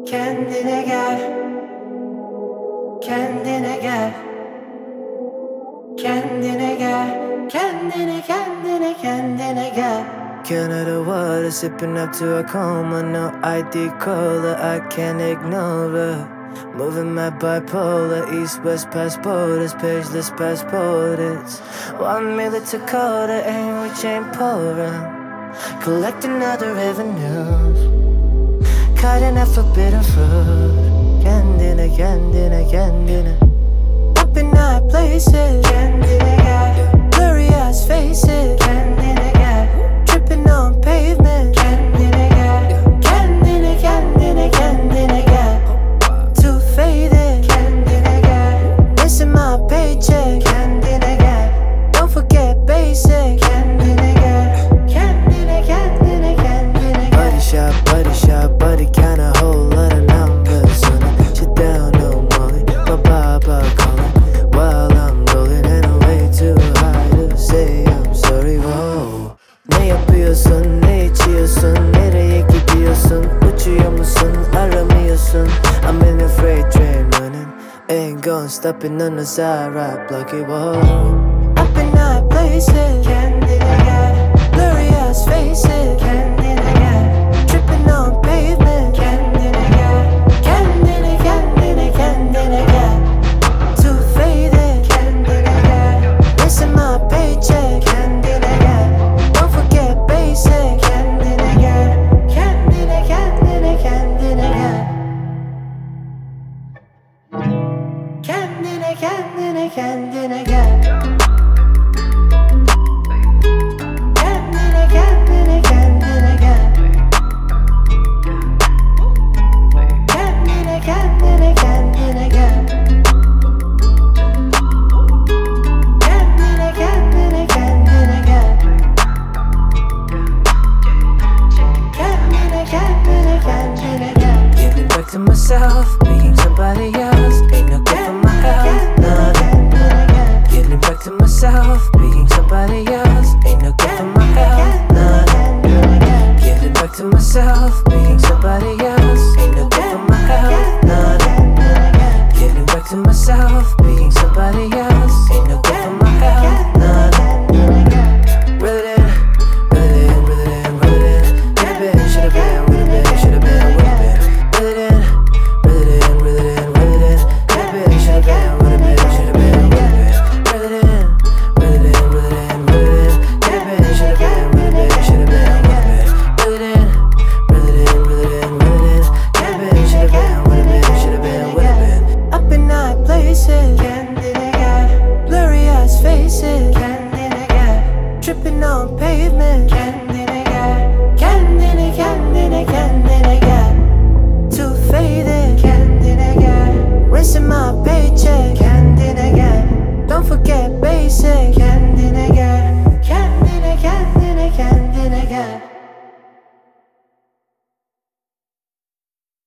Kendine gel, kendine gel, kendine gel, kendine gel. Canada water, sipping up to a coma. No ID cola, I can't ignore her. Moving my bipolar, east-west passport, pageless passport. It's 1 million Dakota, ain't we chain pouring, collecting other revenues, cutting up forbidden fruit. Kendine up in high places. Kendine gel, Blurry eyes faces. kendine gel, Tripping on pavement. kendine gel, kendine gel, Too faded. kendine gel, Missing my paycheck. kendine gel, Don't forget basic. kendine gel, kendine gel. Body shop, body count a whole lot of numbers on it. Shit down, no molly. My papa calling while I'm rolling, and I'm way too high to say I'm sorry. Whoa. Ne yapıyorsun, ne içiyorsun, nereye gidiyorsun? Uçuyor musun, aramıyorsun? I'm in a freight train running, ain't gon' stopping on the side, right block it. Whoa. Up in high places. Kendine gel, Blurry eyes faces. kendine gel, Tripping on pavement. kendine gel, kendine gel, Too faded. kendine gel, Missing my paycheck. kendine gel, Don't forget basic. kendine gel, kendine gel, kendine gel, kendine gel. Giving back to myself, being somebody else. Ain't no good for my health, none. Giving back to myself, being somebody else. Ain't no good for my health, none. Giving back to myself, being somebody else. Ain't no good for my health, none. Giving back to myself, being somebody else. Ain't no good for my health, none. Reel it in, could've been, should've been, would've been, should've been, would've been. Reel it in, could've been, should've been, would've been, should've been, would've been. Reel it in, could've been, should've been, would've been, should've been, would've been. Reel it in, could've been, should've been, would've been, should've been, would've been. Up in high places. Kendine gel, Blurry eyes faces. kendine gel, Tripping on pavement. kendine